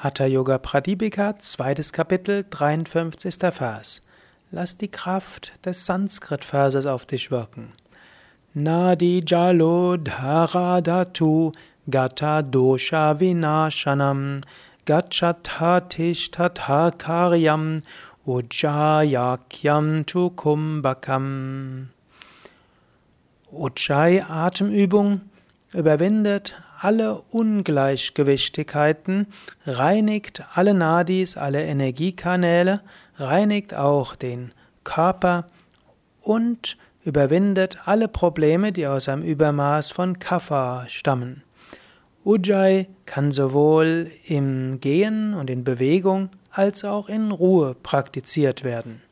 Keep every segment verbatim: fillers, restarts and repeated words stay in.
Hatha Yoga Pradipika, zweites Kapitel, dreiundfünfzigster Vers. Lass die Kraft des Sanskrit-Verses auf dich wirken. Nadi Jalo Dharadhatu Gata Dosha Vinashanam Gacchatatis Tatha Karyam Ujjayakyam Tukumbakam. Ujjayi, Atemübung, überwindet alle Ungleichgewichtigkeiten, reinigt alle Nadis, alle Energiekanäle, reinigt auch den Körper und überwindet alle Probleme, die aus einem Übermaß von Kapha stammen. Ujjayi kann sowohl im Gehen und in Bewegung als auch in Ruhe praktiziert werden.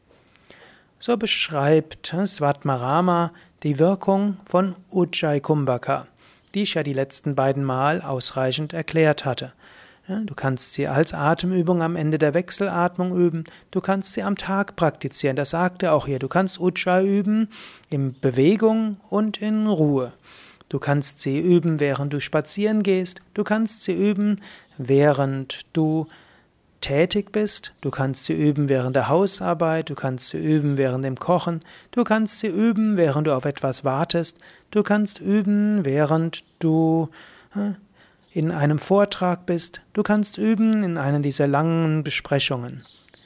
So beschreibt Svatmarama die Wirkung von Ujjayi Kumbhaka, die ich ja die letzten beiden Mal ausreichend erklärt hatte. Du kannst sie als Atemübung am Ende der Wechselatmung üben, du kannst sie am Tag praktizieren, das sagt er auch hier. Du kannst Ujjayi üben in Bewegung und in Ruhe. Du kannst sie üben, während du spazieren gehst, du kannst sie üben, während du tätig bist, du kannst sie üben während der Hausarbeit, du kannst sie üben während dem Kochen, du kannst sie üben, während du auf etwas wartest, du kannst üben, während du in einem Vortrag bist, du kannst üben in einer dieser langen Besprechungen.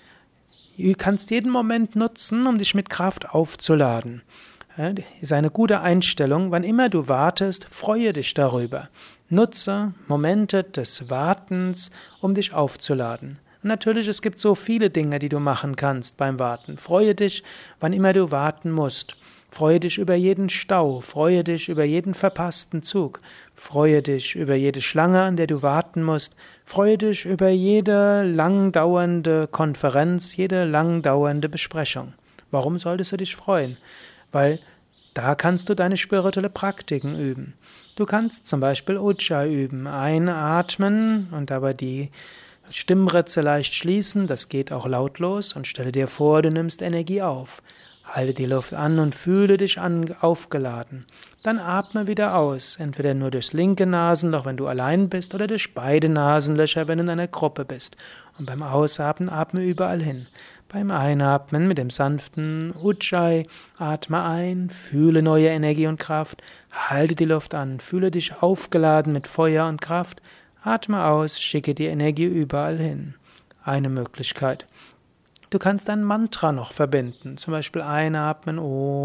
Du kannst jeden Moment nutzen, um dich mit Kraft aufzuladen. Das ist eine gute Einstellung. Wann immer du wartest, freue dich darüber. Nutze Momente des Wartens, um dich aufzuladen. Und natürlich, es gibt so viele Dinge, die du machen kannst beim Warten. Freue dich, wann immer du warten musst. Freue dich über jeden Stau. Freue dich über jeden verpassten Zug. Freue dich über jede Schlange, an der du warten musst. Freue dich über jede lang dauernde Konferenz, jede lang dauernde Besprechung. Warum solltest du dich freuen? Weil da kannst du deine spirituelle Praktiken üben. Du kannst zum Beispiel Ujjayi üben, einatmen und dabei die Stimmritze leicht schließen, das geht auch lautlos, und stelle dir vor, du nimmst Energie auf. Halte die Luft an und fühle dich an, aufgeladen. Dann atme wieder aus, entweder nur durchs linke Nasenloch, wenn du allein bist, oder durch beide Nasenlöcher, wenn du in einer Gruppe bist. Und beim Ausatmen atme überall hin. Beim Einatmen mit dem sanften Ujjayi atme ein, fühle neue Energie und Kraft, halte die Luft an, fühle dich aufgeladen mit Feuer und Kraft, atme aus, schicke die Energie überall hin. Eine Möglichkeit. Du kannst ein Mantra noch verbinden, zum Beispiel einatmen,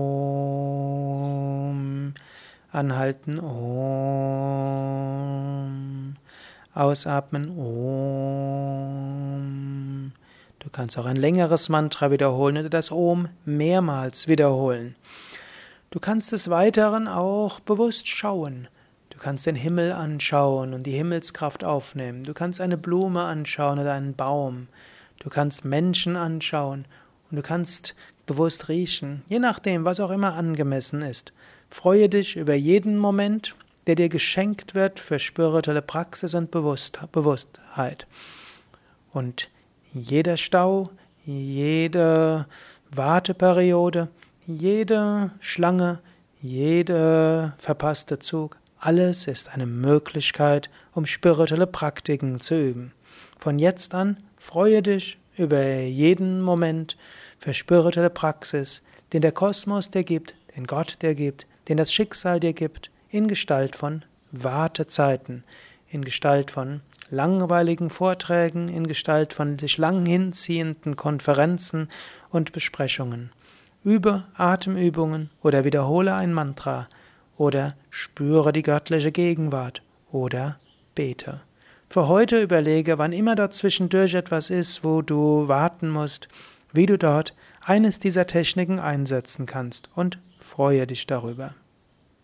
Om, anhalten, Om, ausatmen, Om. Du kannst auch ein längeres Mantra wiederholen oder das Om mehrmals wiederholen. Du kannst des Weiteren auch bewusst schauen. Du kannst den Himmel anschauen und die Himmelskraft aufnehmen. Du kannst eine Blume anschauen oder einen Baum. Du kannst Menschen anschauen und du kannst bewusst riechen, je nachdem, was auch immer angemessen ist. Freue dich über jeden Moment, der dir geschenkt wird für spirituelle Praxis und Bewusstheit. Und jeder Stau, jede Warteperiode, jede Schlange, jeder verpasste Zug, alles ist eine Möglichkeit, um spirituelle Praktiken zu üben. Von jetzt an freue dich über jeden Moment für spirituelle Praxis, den der Kosmos dir gibt, den Gott dir gibt, den das Schicksal dir gibt, in Gestalt von Wartezeiten, in Gestalt von langweiligen Vorträgen, in Gestalt von sich lang hinziehenden Konferenzen und Besprechungen. Übe Atemübungen oder wiederhole ein Mantra oder spüre die göttliche Gegenwart oder bete. Für heute überlege, wann immer dort zwischendurch etwas ist, wo du warten musst, wie du dort eines dieser Techniken einsetzen kannst und freue dich darüber.